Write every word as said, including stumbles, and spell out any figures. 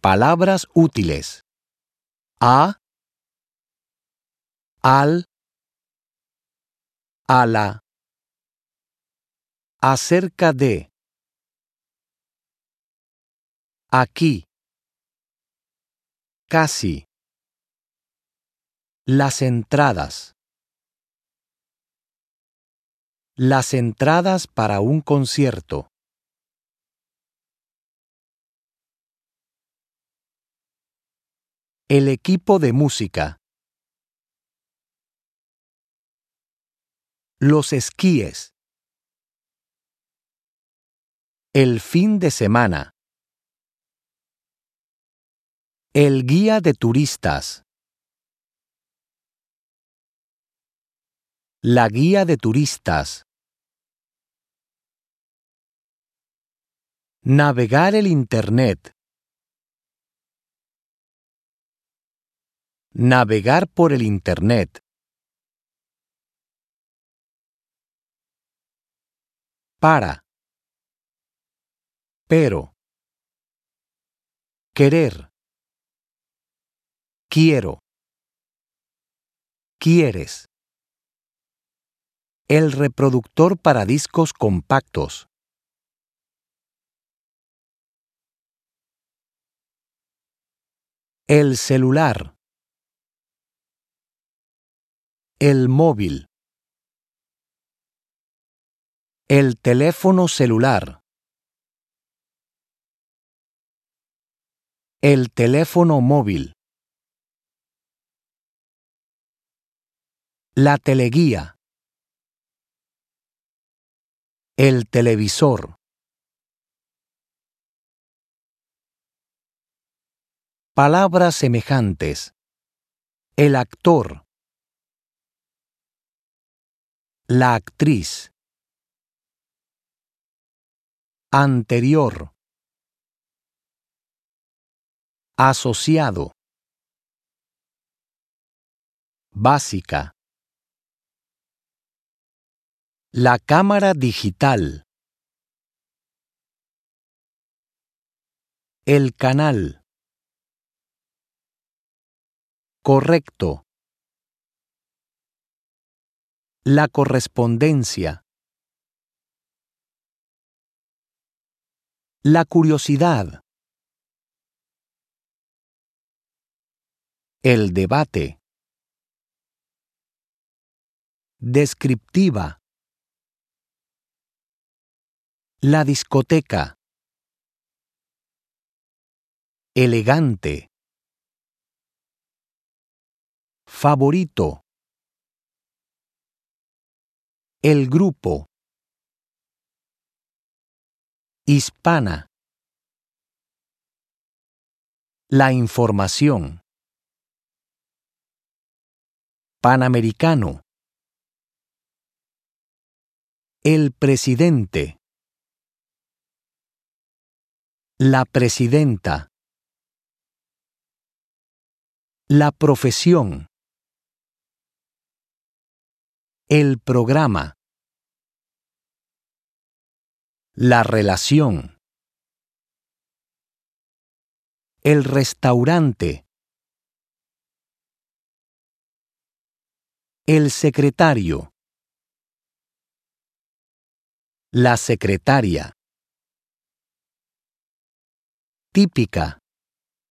Palabras útiles. A, al, a la, acerca de, aquí, casi, las entradas. Las entradas para un concierto. El equipo de música. Los esquíes. El fin de semana. El guía de turistas. La guía de turistas. Navegar el Internet. Navegar por el Internet. Para. Pero. Querer. Quiero. Quieres. El reproductor para discos compactos. El celular. El móvil. El teléfono celular. El teléfono móvil. La teleguía. El televisor. Palabras semejantes. El actor. La actriz. Anterior. Asociado. Básica. La cámara digital. El canal. Correcto. La correspondencia. La curiosidad. El debate. Descriptiva. La discoteca. Elegante. Favorito. El grupo. Hispana. La información. Panamericano. El presidente. La presidenta. La profesión. El programa. La relación. El restaurante. El secretario. La secretaria. Típica.